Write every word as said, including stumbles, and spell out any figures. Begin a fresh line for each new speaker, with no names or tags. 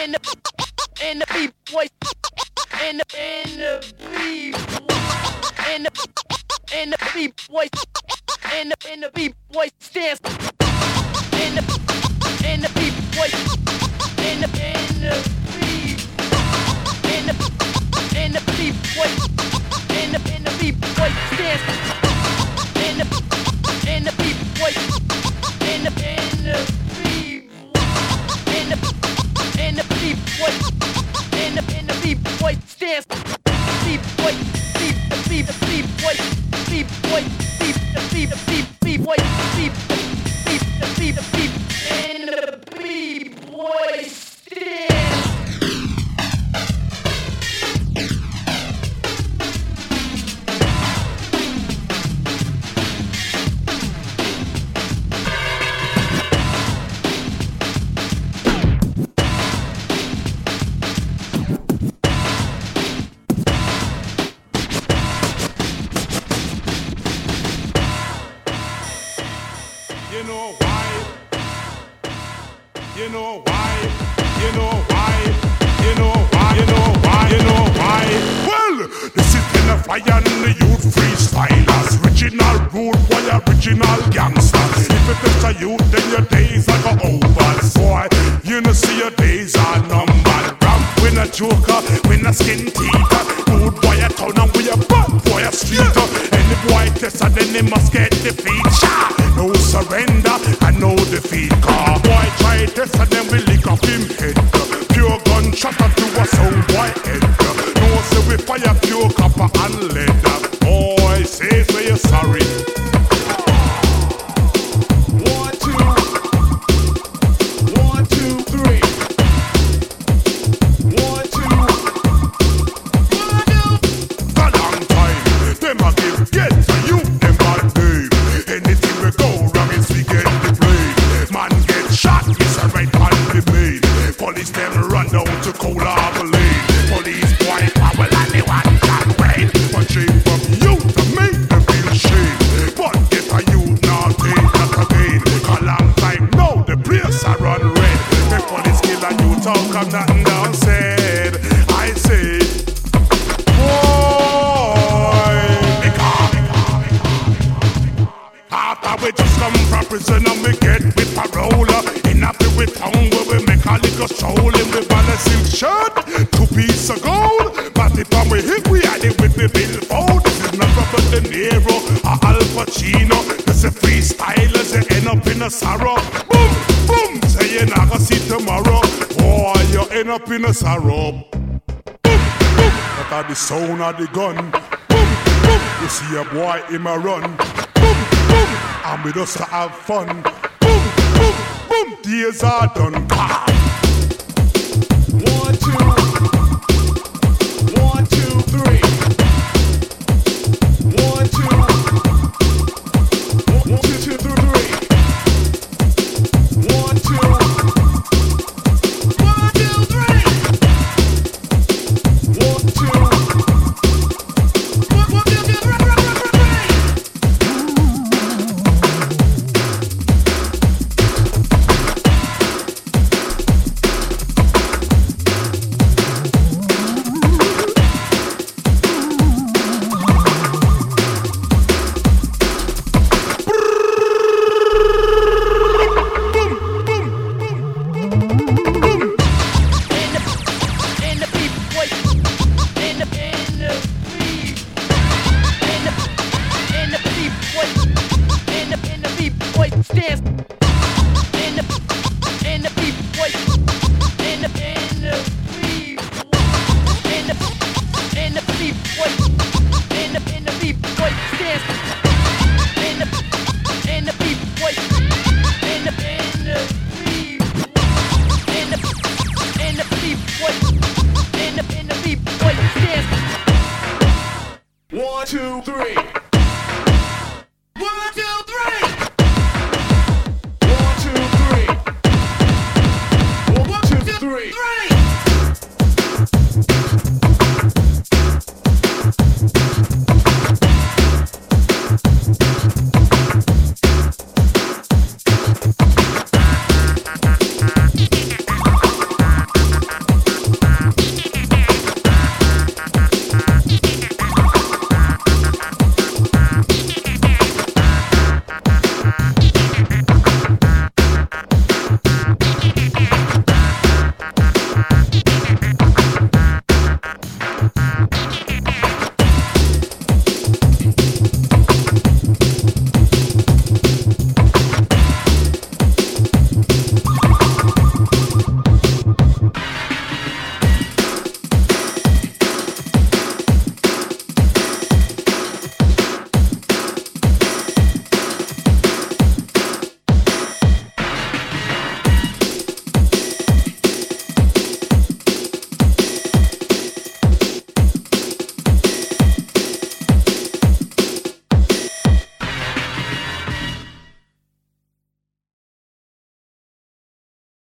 and the and the beat boy and the and the beat and the and the beat boy and the and the beat boy stands and the and the beat boy and the and the beat and the and the beat boy and the and the beat boy stands and the and the beat boy and the and the beat and the and the beat boy and the and the beat boy stands beat boy beat the beat the beat boy beat boy beat the beat the beat beat boy beat beat the beat the beat and the beat boy stands.
You know why? You know why? You know why? You know why? You know why? You know why? Well, this is in the fire and the youth freestylers, original rude boy, original gangster. If it is a youth, then your days are go over, boy. You know see your days are numbered. Ramp with a joker, with a skin teeth. Rude boy a town and we a bad boy a street. Any boy test and then they must get defeat. No surrender and no defeat. Car boy try test and then we lick off him head. Pure gunshot to a sound boy head. No say we fire pure copper and lead. Boy say say you're sorry. One, two, one, two, three. One, two. A long time, them a give get to you, them bad name. Anything we go wrong is we get the blame. Man get shot, it's a right on the main. Police them run down to Coal Harbor Lane. Police boy power and they want that rain. But shame from you to make them feel shame. But if a youth now take that again, a long time now the place I run red. The police kill a youth talk of nothing down said. I say, boy, after we just come from prison and we get with parole. In a with town where we make a little stroll in the balance silk shirt, two piece of gold. But if I'm we hit, we had it with the billboard. This is not Robert De Niro or Al Pacino. This is freestylers, they end up in a sorrow. Boom, boom, say you're not gonna see tomorrow. Boy, you end up in a sorrow. Boom, boom, that are the sound of the gun. Boom, boom, you see a boy in a run. Boom, boom, and we just have fun. Boom, boom, boom, days are done.